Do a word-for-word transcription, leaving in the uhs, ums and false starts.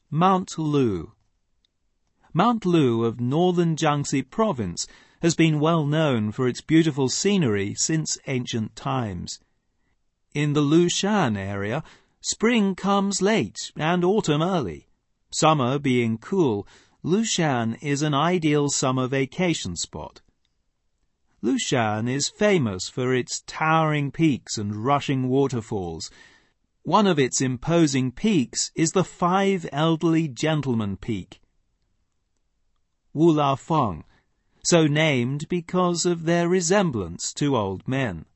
Mount Lu. Mount Lu of northern Jiangxi province has been well known for its beautiful scenery since ancient times. In the Lushan area, spring comes late and autumn early. Summer being cool, Lushan is an ideal summer vacation spot. Lushan is famous for its towering peaks and rushing waterfalls. One of its imposing peaks is the Five Elderly Gentlemen Peak, Wulafeng, so named because of their resemblance to old men.